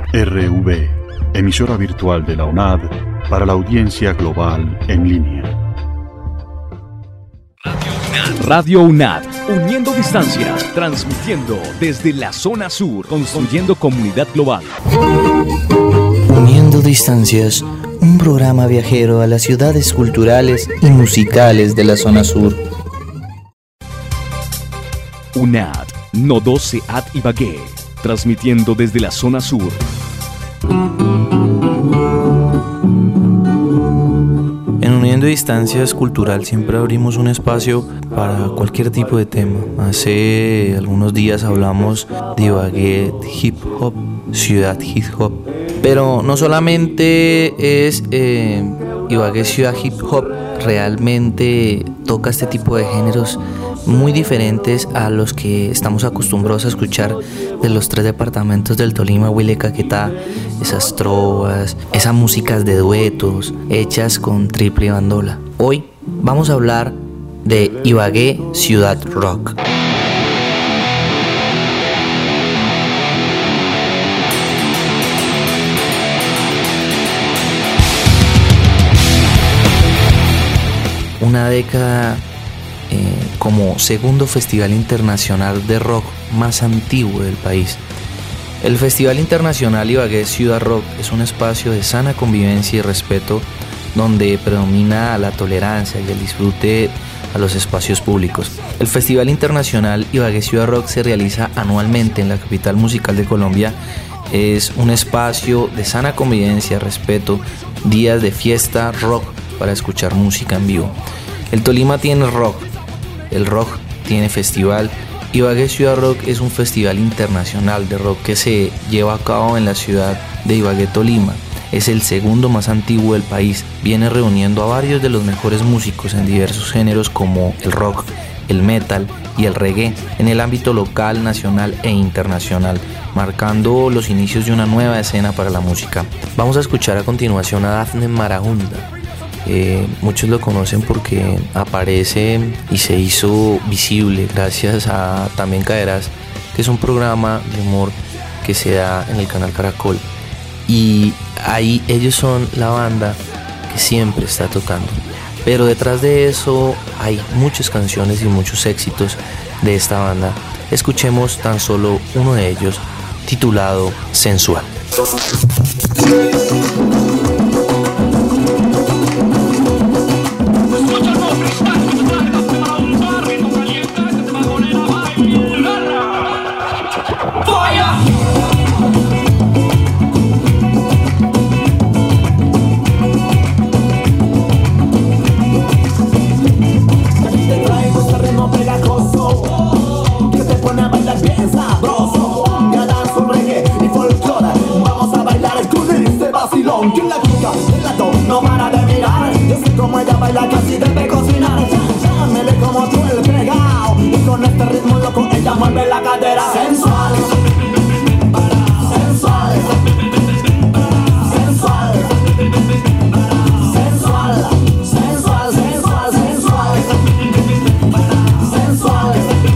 RV, emisora virtual de la UNAD para la audiencia global en línea. Radio UNAD, uniendo distancias, transmitiendo desde la zona sur, construyendo comunidad global. Uniendo distancias, un programa viajero a las ciudades culturales y musicales de la zona sur. UNAD, Nodo Seat Ibagué, transmitiendo desde la zona sur. En Uniendo Distancias Cultural siempre abrimos un espacio para cualquier tipo de tema. Hace algunos días hablamos de Ibagué Hip Hop, Ciudad Hip Hop. Pero no solamente es Ibagué Ciudad Hip Hop, realmente toca este tipo de géneros muy diferentes a los que estamos acostumbrados a escuchar de los 3 departamentos del Tolima, Huila y Caquetá. Esas trovas, esas músicas de duetos hechas con triple y bandola. Hoy vamos a hablar de Ibagué Ciudad Rock. Una década como segundo festival internacional de rock más antiguo del país. El Festival Internacional Ibagué Ciudad Rock es un espacio de sana convivencia y respeto donde predomina la tolerancia y el disfrute a los espacios públicos. El Festival Internacional Ibagué Ciudad Rock se realiza anualmente en la capital musical de Colombia. Es un espacio de sana convivencia, respeto, días de fiesta, rock para escuchar música en vivo. El Tolima tiene rock, el rock tiene festival. Ibagué Ciudad Rock es un festival internacional de rock que se lleva a cabo en la ciudad de Ibagué, Tolima. Es el segundo más antiguo del país. Viene reuniendo a varios de los mejores músicos en diversos géneros como el rock, el metal y el reggae en el ámbito local, nacional e internacional, marcando los inicios de una nueva escena para la música. Vamos a escuchar a continuación a Dafne Marahunda. Muchos lo conocen porque aparece y se hizo visible gracias a También Caerás, que es un programa de humor que se da en el canal Caracol, y ahí ellos son la banda que siempre está tocando, pero detrás de eso hay muchas canciones y muchos éxitos de esta banda. Escuchemos tan solo uno de ellos, titulado Sensual. Que la chica del lado no para de mirar. Yo sé cómo ella baila, casi debe cocinar. Llámele como tú el pegao. Y con este ritmo loco ella mueve la cadera. Sensual, sensual, sensual, sensual, sensual, sensual, sensual, sensual,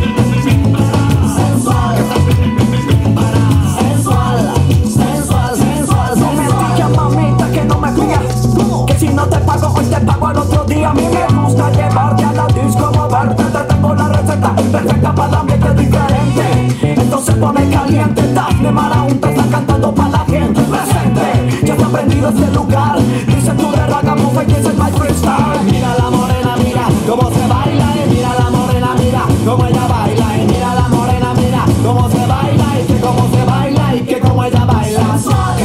si no te pago hoy te pago al otro día. A mí me gusta llevarte a la disco, moverte. Te tengo la receta perfecta para el ambiente diferente. Entonces pone caliente. Dafne Marahunda está cantando para la gente presente. Ya está prendido este lugar. Dice tú de ragamuffin y dice my freestyle. Mira la morena, mira cómo se baila. Y mira la morena, mira cómo ella baila. Y mira la morena, mira cómo se baila. Y que cómo se baila. Y que cómo ella baila.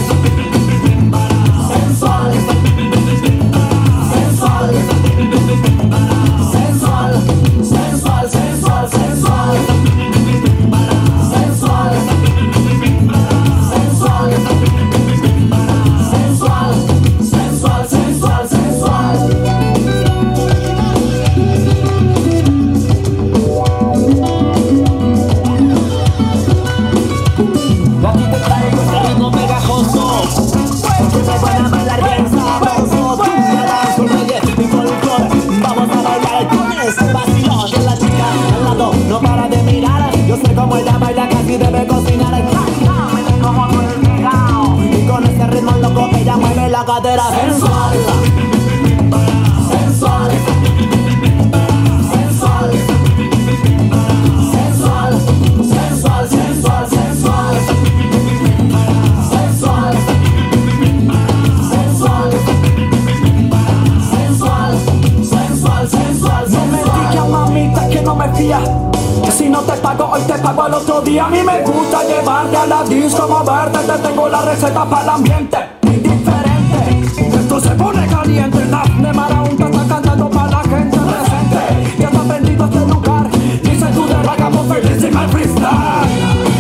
Sensual, sensual, sensual, sensual, sensual, sensual, sensual, sensual, sensual, sensual, sensual, sensual. Aquí te traigo este ritmo pegajoso, que me van a bailar bien sabroso. Tú me das un reggae y folclore. Vamos a bailar con ese vacilón. Que la chica al lado no para de mirar. Yo sé cómo ella baila, casi debe cocinar. Cámele como tú el pegao. cadera sensual. Sensual. Sensual. Sensual. Sensual, sensual, sensual. Sensual. Sensual. Sensual. Sensual, sensual. No me digas, mamita, que no me fía. Que si no te pago hoy te pago al otro día. A mí me gusta llevarte a la disco, moverte. Te tengo la receta para el ambiente. Muy diferente. Esto se pone caliente. Dafne Marahunta está cantando para la gente presente. Ya está aprendido este lugar. Dice tú de hagamos feliz y mal freestyle.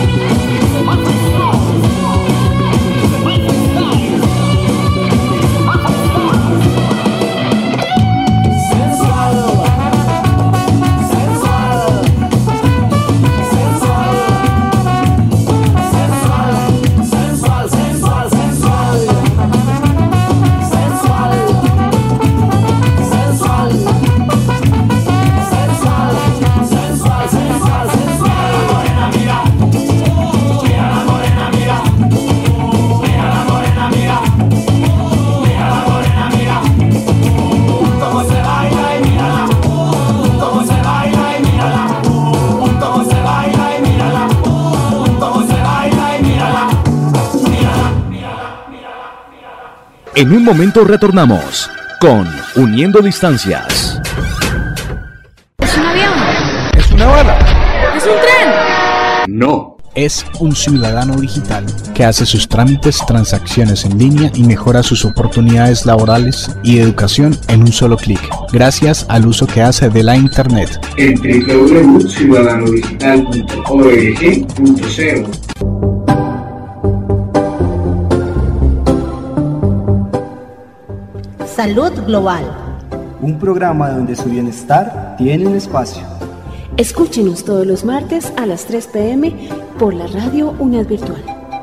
En un momento retornamos con Uniendo Distancias. ¿Es un avión? ¿Es una bala? ¿Es un tren? No. Es un ciudadano digital que hace sus trámites, transacciones en línea y mejora sus oportunidades laborales y educación en un solo clic, gracias al uso que hace de la Internet. En www.ciudadanodigital.org.co. Salud Global. Un programa donde su bienestar tiene un espacio. Escúchenos todos los martes a las 3 p.m. por la radio UNAD Virtual.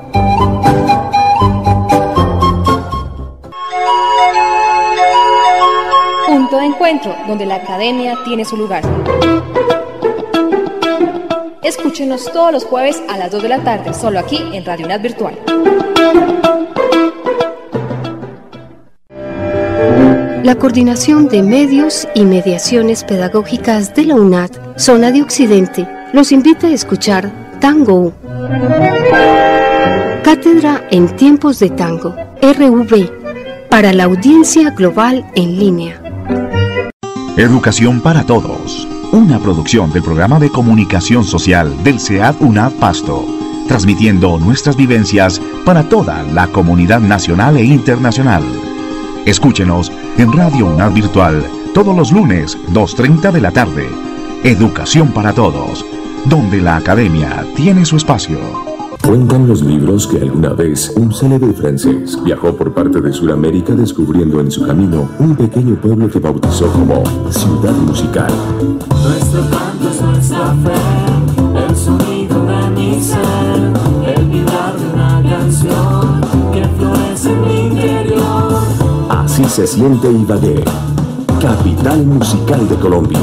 Punto de encuentro, donde la academia tiene su lugar. Escúchenos todos los jueves a las 2 de la tarde, solo aquí en Radio UNAD Virtual. La Coordinación de Medios y Mediaciones Pedagógicas de la UNAD, Zona de Occidente, los invita a escuchar Tango. Cátedra en Tiempos de Tango, RV, para la audiencia global en línea. Educación para Todos, una producción del Programa de Comunicación Social del CEAD UNAD Pasto, transmitiendo nuestras vivencias para toda la comunidad nacional e internacional. Escúchenos en Radio UNAD Virtual todos los lunes, 2:30 de la tarde. Educación para Todos, donde la academia tiene su espacio. Cuentan los libros que alguna vez un célebre francés viajó por parte de Sudamérica descubriendo en su camino un pequeño pueblo que bautizó como Ciudad Musical. Nuestro canto es nuestra fe, el sonido de mi ser, el vibrar de una canción que florece en mi interior. Así se siente Ibagué, capital musical de Colombia.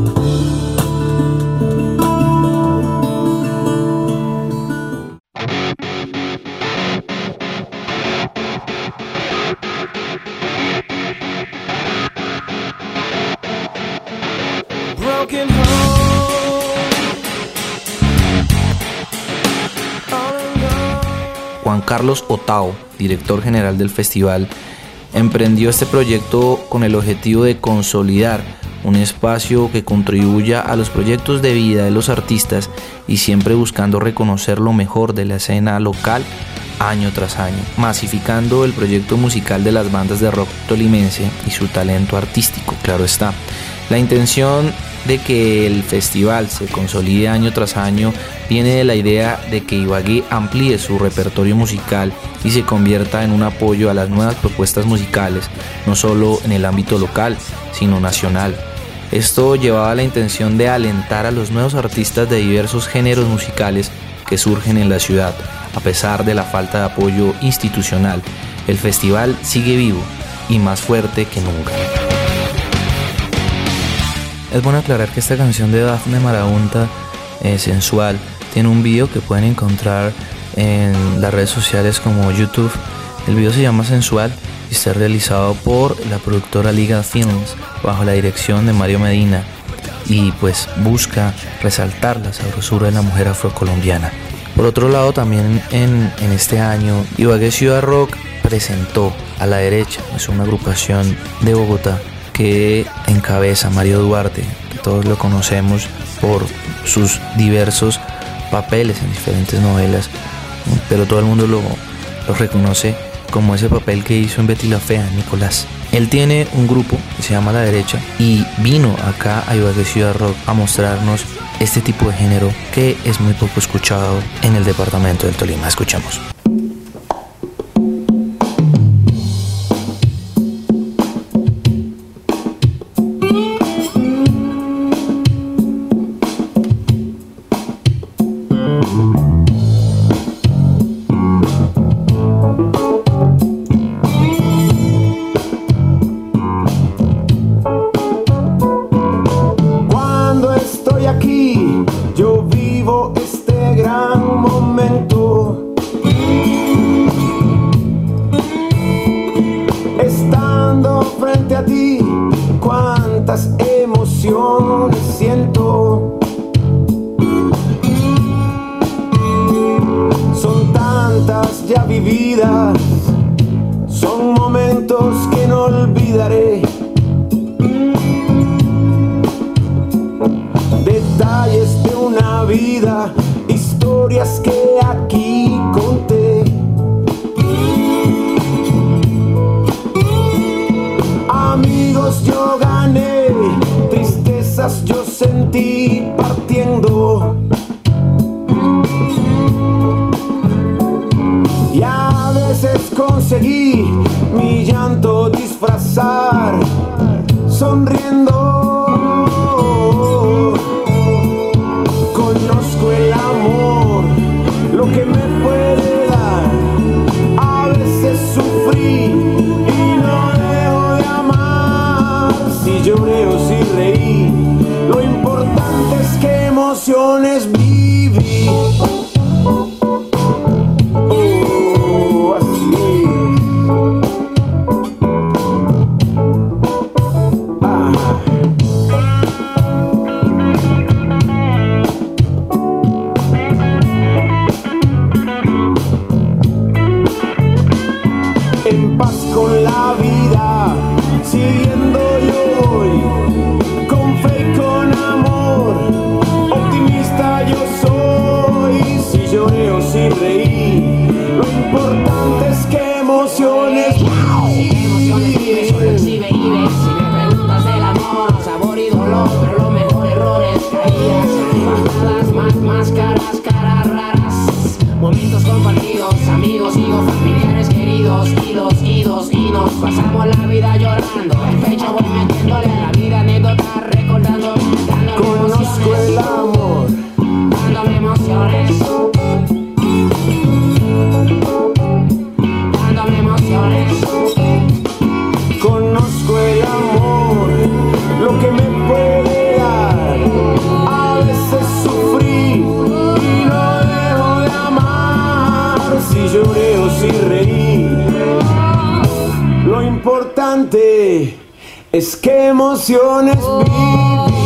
Juan Carlos Otao, director general del festival, emprendió este proyecto con el objetivo de consolidar un espacio que contribuya a los proyectos de vida de los artistas y siempre buscando reconocer lo mejor de la escena local año tras año, masificando el proyecto musical de las bandas de rock tolimense y su talento artístico, claro está. La intención de que el festival se consolide año tras año viene de la idea de que Ibagué amplíe su repertorio musical y se convierta en un apoyo a las nuevas propuestas musicales, no solo en el ámbito local, sino nacional. Esto llevaba a la intención de alentar a los nuevos artistas de diversos géneros musicales que surgen en la ciudad. A pesar de la falta de apoyo institucional, el festival sigue vivo y más fuerte que nunca. Es bueno aclarar que esta canción de Dafne Marahunta, Sensual, tiene un video que pueden encontrar en las redes sociales como YouTube. El video se llama Sensual y está realizado por la productora Liga Films bajo la dirección de Mario Medina y pues busca resaltar la sabrosura de la mujer afrocolombiana. Por otro lado, también en este año Ibagué Ciudad Rock presentó A la Derecha, es una agrupación de Bogotá que encabeza Mario Duarte, que todos lo conocemos por sus diversos papeles en diferentes novelas, pero todo el mundo lo reconoce como ese papel que hizo en Betty la Fea, Nicolás. Él tiene un grupo que se llama La Derecha y vino acá a Ibagué Ciudad Rock a mostrarnos este tipo de género que es muy poco escuchado en el departamento del Tolima. Escuchamos. Son momentos que no olvidaré, detalles de una vida, historias que aquí conté. Amigos yo gané, tristezas yo sentí partiendo. Y a veces conseguí mi llanto disfrazar sonriendo. Conozco el amor, lo que me puede dar. A veces sufrí y no dejo de amar. Si lloré o si reí, lo importante es que emociones viví. En paz con la vida, siguiendo yo voy, con fe y con amor, optimista yo soy. Si lloré o si reí, lo importante es que emociones vives, solo exhibe y ves. Si me preguntas del amor, sabor y dolor, pero lo mejor errores, caídas, levantadas, máscaras, caras raras, momentos compartidos, amigos, hijos, familiares queridos, idos, y nos pasamos la vida llorando. El pecho voy metiéndole a la vida, anécdota, recordando, dándome conozco el amor, dándome emociones, dándome emociones. Conozco el amor, lo que me puede dar. A veces sufrí y no dejo de amar. Si lloré o si reí, lo importante es que emociones viví.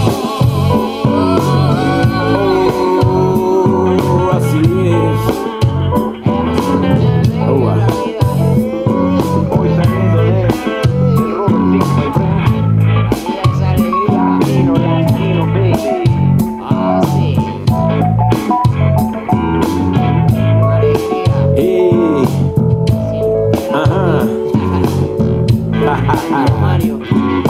Oh, así es. Hoy saliendo del romántico y esa alegría, vino latino, baby. Ah, sí. Ajá. Mario.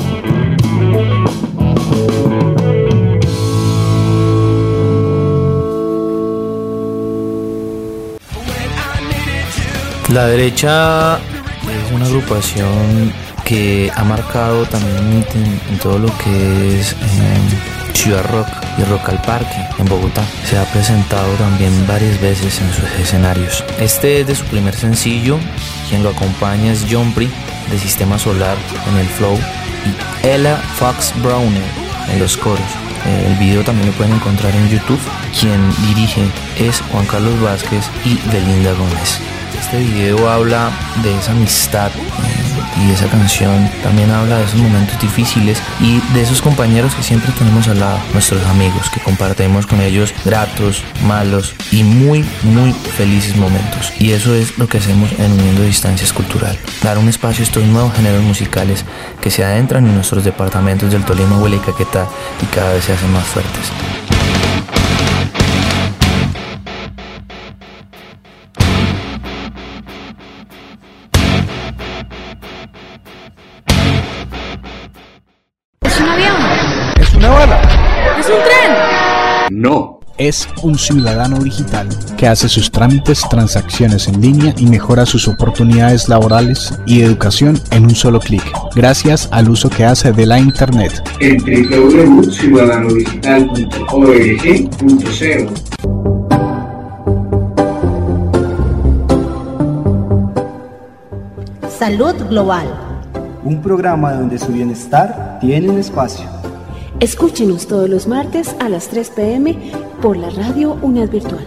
La Derecha es una agrupación que ha marcado también en todo lo que es Ciudad Rock y Rock al Parque en Bogotá. Se ha presentado también varias veces en sus escenarios. Este es de su primer sencillo. Quien lo acompaña es John Brie de Sistema Solar en el flow y Ella Fox Browner en los coros. El video también lo pueden encontrar en YouTube. Quien dirige es Juan Carlos Vázquez y Belinda Gómez. este video habla de esa amistad y esa canción también habla de esos momentos difíciles y de esos compañeros que siempre tenemos al lado, nuestros amigos, que compartimos con ellos gratos, malos y muy, muy felices momentos. Y eso es lo que hacemos en Uniendo Distancias Cultural, dar un espacio a estos nuevos géneros musicales que se adentran en nuestros departamentos del Tolima, Huila y Caquetá y cada vez se hacen más fuertes. ¿Es un tren? No. Es un ciudadano digital que hace sus trámites, transacciones en línea y mejora sus oportunidades laborales y educación en un solo clic, gracias al uso que hace de la Internet. En www.ciudadanodigital.org.co. Salud Global. Un programa donde su bienestar tiene un espacio. Escúchenos todos los martes a las 3 p.m. por la radio UNAD Virtual.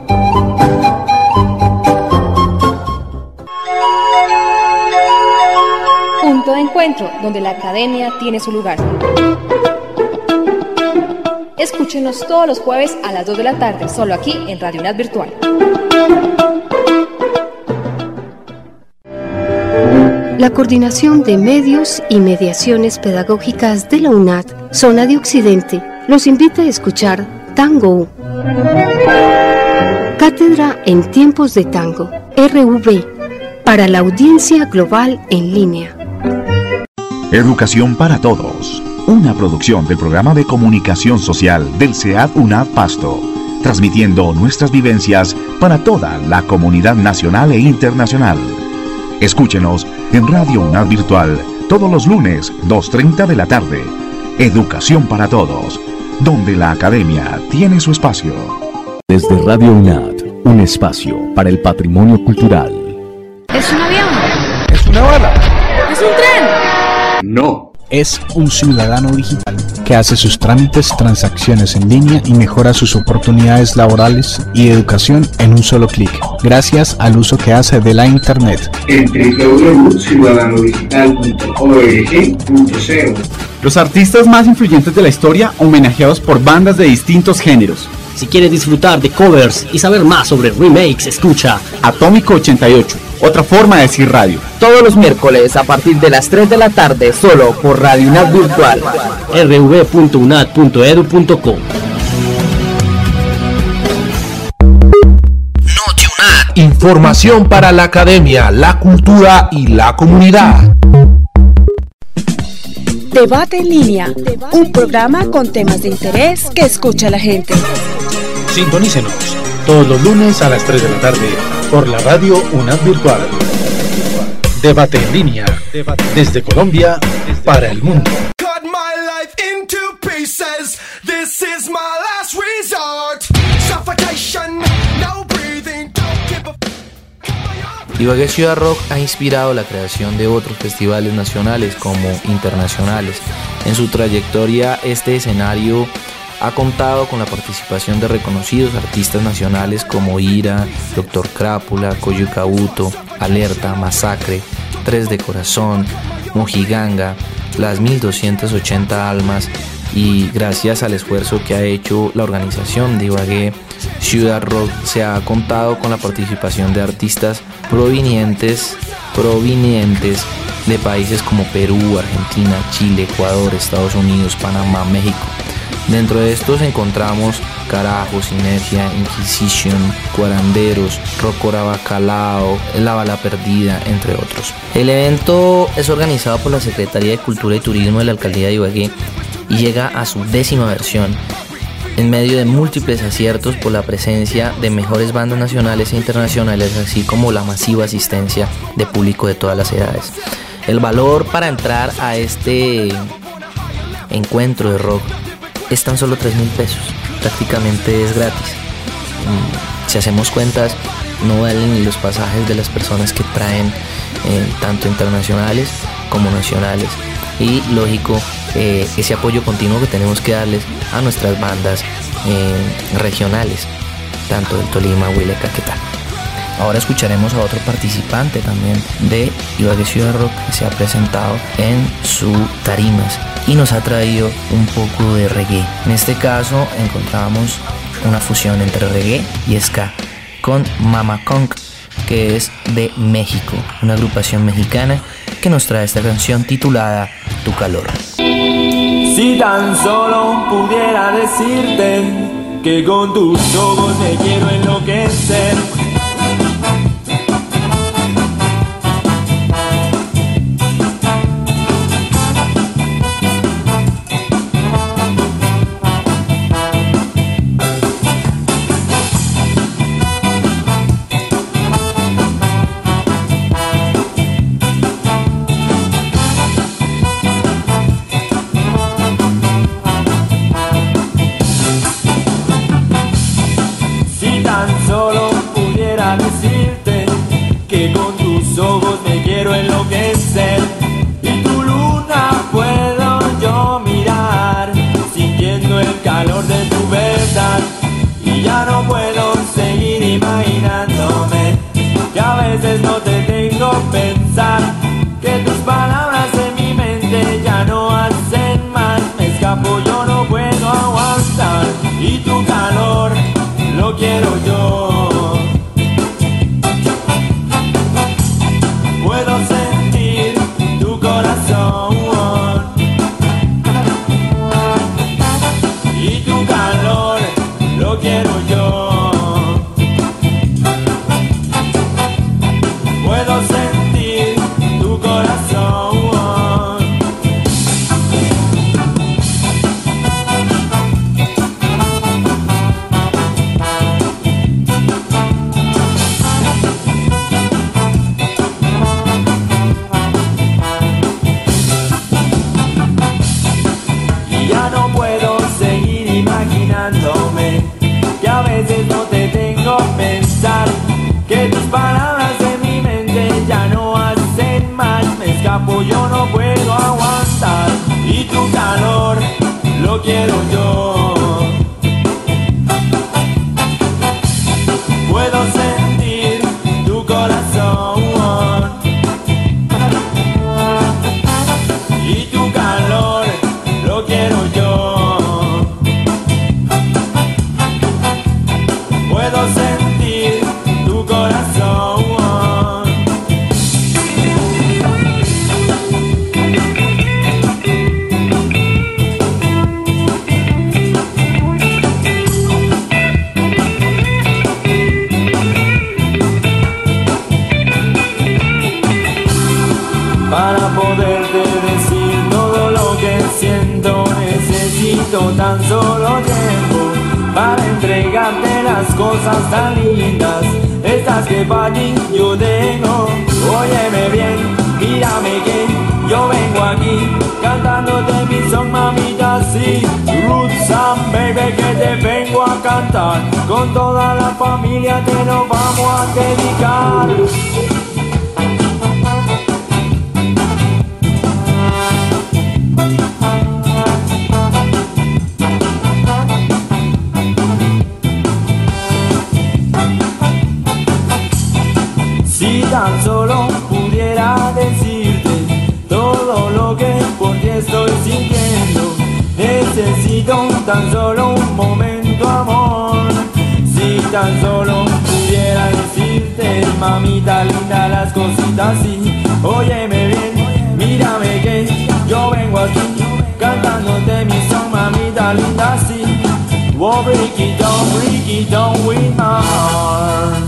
Punto de encuentro, donde la academia tiene su lugar. Escúchenos todos los jueves a las 2 de la tarde, solo aquí en Radio UNAD Virtual. La Coordinación de Medios y Mediaciones Pedagógicas de la UNAD, Zona de Occidente, los invita a escuchar Tango. Cátedra en Tiempos de Tango, RV, para la audiencia global en línea. Educación para Todos, una producción del programa de comunicación social del CEAD UNAD Pasto, transmitiendo nuestras vivencias para toda la comunidad nacional e internacional. Escúchenos en Radio UNAD Virtual todos los lunes, 2:30 de la tarde. Educación para Todos, donde la academia tiene su espacio. Desde Radio UNAD, un espacio para el patrimonio cultural. ¿Es un avión? ¿Es una bala? ¿Es un tren? No. Es un ciudadano digital que hace sus trámites, transacciones en línea y mejora sus oportunidades laborales y educación en un solo clic, gracias al uso que hace de la Internet. En www.ciudadanodigital.org.co. Los artistas más influyentes de la historia homenajeados por bandas de distintos géneros. Si quieres disfrutar de covers y saber más sobre remakes, escucha Atómico 88, otra forma de decir radio. Todos los miércoles a partir de las 3 de la tarde, solo por Radio UNAD Virtual. rv.unad.edu.co. Información para la academia, la cultura y la comunidad. Debate en línea, un programa con temas de interés que escucha la gente. Sintonícenos todos los lunes a las 3 de la tarde por la radio UNAD Virtual. Debate en línea, desde Colombia para el mundo. Ibagué Ciudad Rock ha inspirado la creación de otros festivales nacionales como internacionales. En su trayectoria, este escenario ha contado con la participación de reconocidos artistas nacionales como Ira, Dr. Crápula, Coyucabuto, Alerta, Masacre, Tres de Corazón, Mojiganga, Las 1280 Almas, y gracias al esfuerzo que ha hecho la organización de Ibagué Ciudad Rock se ha contado con la participación de artistas provenientes de países como Perú, Argentina, Chile, Ecuador, Estados Unidos, Panamá, México. Dentro de estos encontramos Carajo, Sinergia, Inquisition, Cuaranderos, Rocora Bacalao, La Bala Perdida, entre otros. El evento es organizado por la Secretaría de Cultura y Turismo de la Alcaldía de Ibagué y llega a su 10ª versión, en medio de múltiples aciertos por la presencia de mejores bandas nacionales e internacionales, así como la masiva asistencia de público de todas las edades. El valor para entrar a este encuentro de rock es tan solo 3.000 pesos, prácticamente es gratis. Si hacemos cuentas, no valen ni los pasajes de las personas que traen, tanto internacionales como nacionales. Y lógico, ese apoyo continuo que tenemos que darles a nuestras bandas regionales, tanto del Tolima, Huila y Caquetá. Ahora escucharemos a otro participante también de Ibagué Ciudad Rock que se ha presentado en sus tarimas y nos ha traído un poco de reggae. En este caso encontramos una fusión entre reggae y ska con Mama Conk, que es de México, una agrupación mexicana que nos trae esta canción titulada Tu Calor. Si tan solo pudiera decirte que con tus ojos me quiero enloquecer. Y tu luna puedo yo mirar, sintiendo el calor de tu verdad. Y ya no puedo seguir imaginándome que a veces no te tengo pensar, que tus palabras en mi mente ya no hacen más. Me escapo, yo no puedo aguantar. Y tu calor lo quiero yo. Puedo sentir tu corazón y tu calor lo quiero yo. Puedo sentir tu corazón. Que a veces no te tengo pensar, que tus palabras en mi mente ya no hacen más. Me escapo, yo no puedo aguantar. Y tu calor lo quiero yo. Puedo sentir tu corazón y tu calor lo quiero yo. Puedo sentir tu corazón. Para poderte decir todo lo que siento, necesito tan solo tiempo para entregarte las cosas tan lindas, estas que para ti yo tengo. Óyeme bien, mírame que yo vengo aquí cantándote mi son, mamita, sí. Roots and baby, que te vengo a cantar, con toda la familia te lo vamos a dedicar. Si tan solo pudiera decirte todo lo que por ti estoy sintiendo, necesito tan solo un momento, amor. Si tan solo pudiera decirte, mamita linda, las cositas así. Óyeme bien, mírame que yo vengo aquí cantándote mi son, mamita linda, así. Oh, break it down with my heart.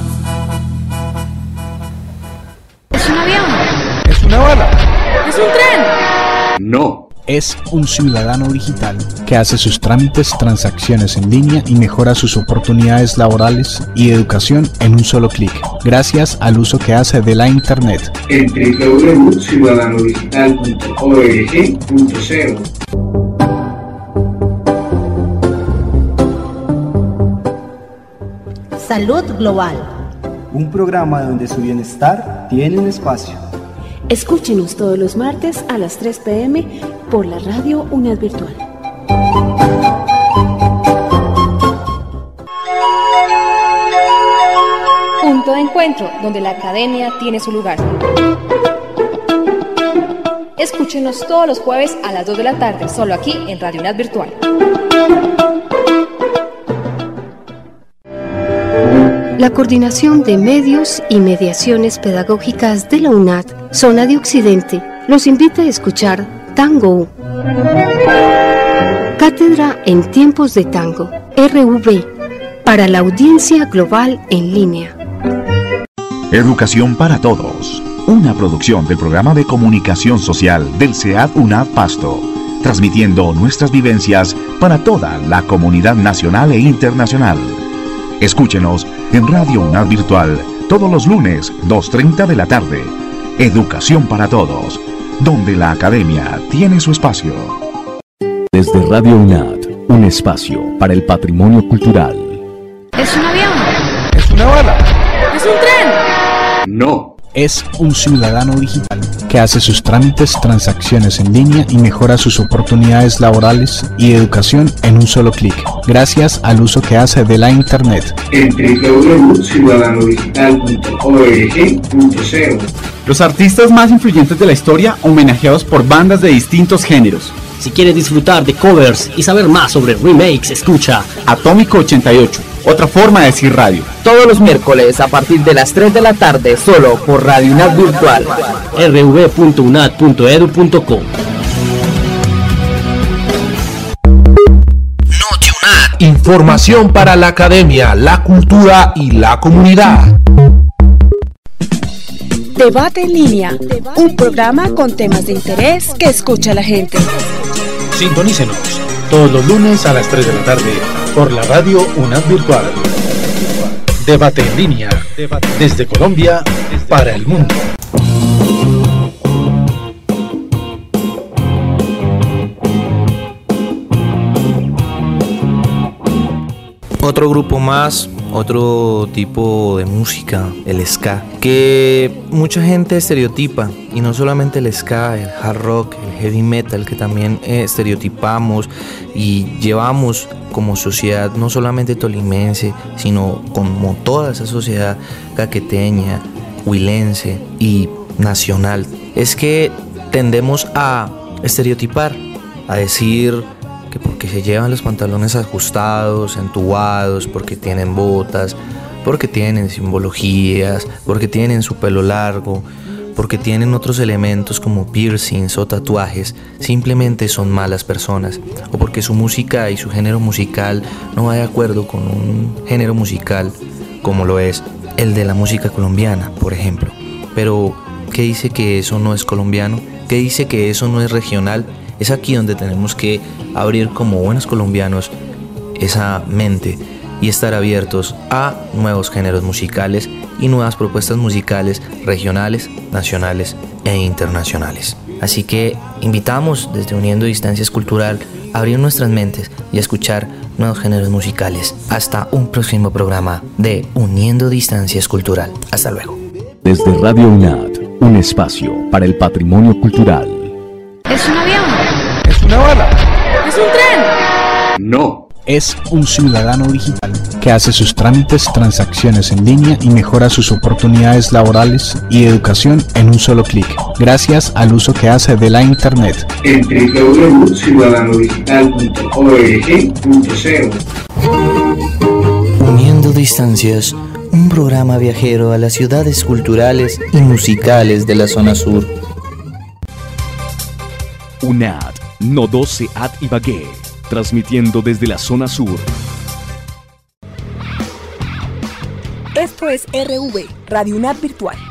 ¿Es un avión? ¿Es una bala? ¿Es un tren? No. Es un ciudadano digital que hace sus trámites, transacciones en línea y mejora sus oportunidades laborales y educación en un solo clic, gracias al uso que hace de la Internet. En www.ciudadanodigital.org.co. Salud Global. Un programa donde su bienestar tiene un espacio. Escúchenos todos los martes a las 3 p.m. por la radio UNAD Virtual. Punto de encuentro, donde la academia tiene su lugar. Escúchenos todos los jueves a las 2 de la tarde, solo aquí en Radio UNAD Virtual. La Coordinación de Medios y Mediaciones Pedagógicas de la UNAD, Zona de Occidente, los invita a escuchar Tango. Cátedra en Tiempos de Tango, RV, para la audiencia global en línea. Educación para Todos, una producción del programa de comunicación social del SEAD UNAD Pasto, transmitiendo nuestras vivencias para toda la comunidad nacional e internacional. Escúchenos en Radio UNAD Virtual todos los lunes, 2:30 de la tarde. Educación para Todos, donde la academia tiene su espacio. Desde Radio UNAD, un espacio para el patrimonio cultural. ¿Es un avión? ¿Es una bala? ¿Es un tren? No. Es un ciudadano digital que hace sus trámites, transacciones en línea y mejora sus oportunidades laborales y educación en un solo clic, gracias al uso que hace de la Internet. En www.ciudadanodigital.org.co. Los artistas más influyentes de la historia homenajeados por bandas de distintos géneros. Si quieres disfrutar de covers y saber más sobre remakes, escucha Atómico 88, otra forma de decir radio. Todos los miércoles a partir de las 3 de la tarde, solo por Radio UNAD Virtual. rv.unad.edu.co. Información para la academia, la cultura y la comunidad. Debate en línea, un programa con temas de interés que escucha la gente. Sintonícenos todos los lunes a las 3 de la tarde por la radio UNAD Virtual. Debate en línea, desde Colombia para el mundo. Otro grupo más, otro tipo de música, el ska, que mucha gente estereotipa, y no solamente el ska, el hard rock, el heavy metal, que también estereotipamos y llevamos como sociedad, no solamente tolimense, sino como toda esa sociedad caqueteña, huilense y nacional. Es que tendemos a estereotipar, a decir que porque se llevan los pantalones ajustados, entubados, porque tienen botas, porque tienen simbologías, porque tienen su pelo largo, porque tienen otros elementos como piercings o tatuajes, simplemente son malas personas, o porque su música y su género musical no va de acuerdo con un género musical como lo es el de la música colombiana, por ejemplo. Pero, ¿qué dice que eso no es colombiano? ¿Qué dice que eso no es regional? Es aquí donde tenemos que abrir como buenos colombianos esa mente y estar abiertos a nuevos géneros musicales y nuevas propuestas musicales regionales, nacionales e internacionales. Así que invitamos desde Uniendo Distancias Cultural a abrir nuestras mentes y a escuchar nuevos géneros musicales. Hasta un próximo programa de Uniendo Distancias Cultural. Hasta luego. Desde Radio UNAD, un espacio para el patrimonio cultural. ¿Es un avión? ¿Es una bala? ¿Es un tren? No. Es un ciudadano digital que hace sus trámites, transacciones en línea y mejora sus oportunidades laborales y educación en un solo clic, gracias al uso que hace de la Internet. En www.ciudadanodigital.org.co. Uniendo Distancias, un programa viajero a las ciudades culturales y musicales de la zona sur. UNAD, Nodo, SEAD Ibagué, transmitiendo desde la zona sur. Esto es RV, Radio UNAD Virtual.